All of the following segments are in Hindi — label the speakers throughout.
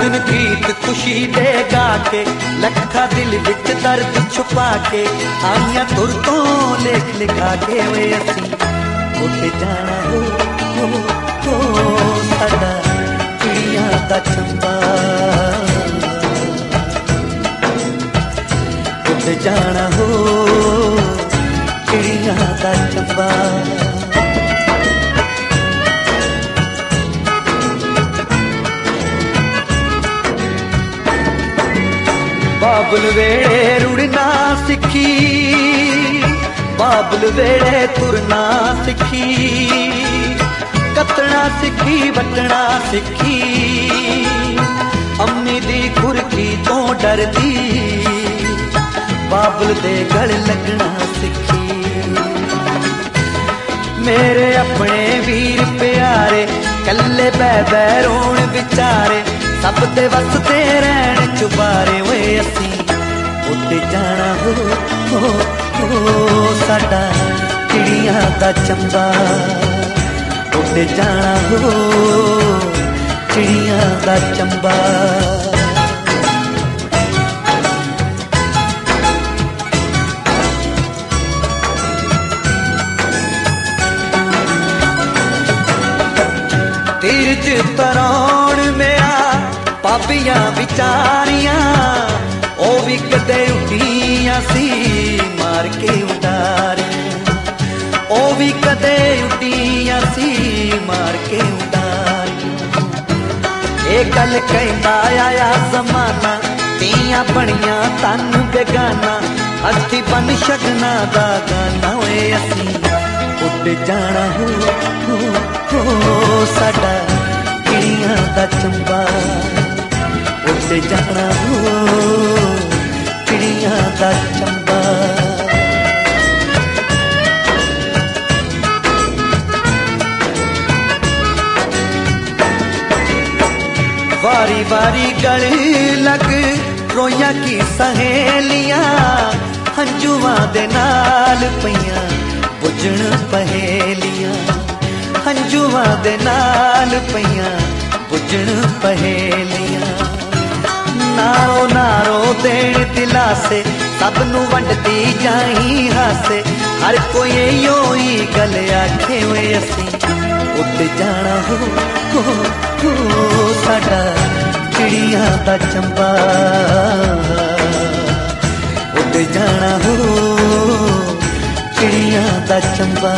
Speaker 1: दिन गीत खुशी दे गा के, लखा दिल विच दर्द छुपा के, आइयां तुर तो लेख लिखा के वे असी उठ जाना हो साडा चिड़ियां दा चंबा, उठ जाना हो चिड़ियां दा चंबा। बाबुल वेड़े रुड़ना सिखी, बाबुल वेड़े तुरना सिखी, कतना सिखी वटना सिखी, अम्मी दी खुरकी तो डरदी बाबुल दे गल लगना सिखी। मेरे अपने वीर प्यारे कल्ले बै बै रोण विचारे, सब दे वसते रहन चुबारे वे असी उठ जाना हो साडा चिड़ियां दा चंबा, उठ जाना हो चिड़ियां दा चंबा। तीरज तरौण मेरा पापियां विचारियां, ओ भी कदे उठियां सी मार के उडारियां, ओ भी कदे उठियां सी मार के उडारियां। ये गल कहंदा आया जमाना, तियां बनियां तन बेगाना, हथी बन शगना दा गाना वे असी उठ जाना हो साडा चिड़ियां दा चंबा, उठ जाना हो चिड़ियां दा चंबा। वारी वारी गल लग रोइयां की सहेलियां, हंजुआं दे नाल पईयां बुझण पहेलियां, हंजुआं दे नाल पईयां बुझण पहेलियां। नारो नारो देण दिलासे, सबनू वंडदी जाई हासे, हर कोई यो ही गल आखे वे असी उठ जाना हो साडा चिड़ियां दा चंबा, उठ जाना हो चिड़ियां दा चंबा।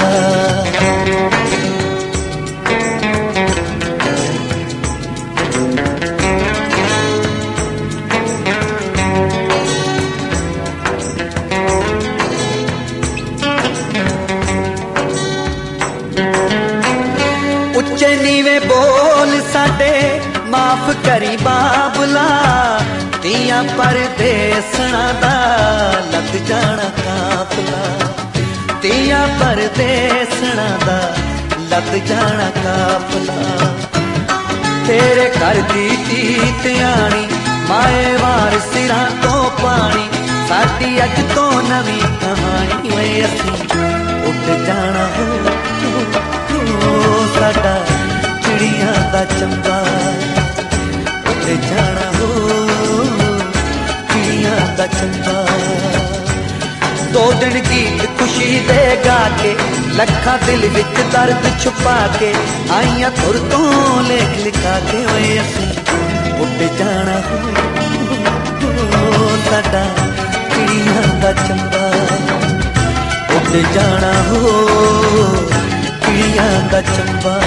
Speaker 1: उच्चे नीवे बोल साडे माफ करी बाबुला, तियां परदेसना दा लग जाना काफला, तियां परदेसना दा लग जाना काफला। तेरे घर दी तीत आनी माए वार सिरां तो पानी, साडी अज तो नवी कहानी वे असी उठ जाना हो साडा चिड़ियां दा चंबा, उठ जाना हो चिड़ियां दा चंबा। दो दिन गीत खुशी दे गा के, लखा दिल विच दर्द छुपा के, आइयां तुर तो लेख लिखा के वे असी उठ जाना हो साडा चिड़ियां दा चंबा, उठ जाना हो चिड़ियां दा चंबा।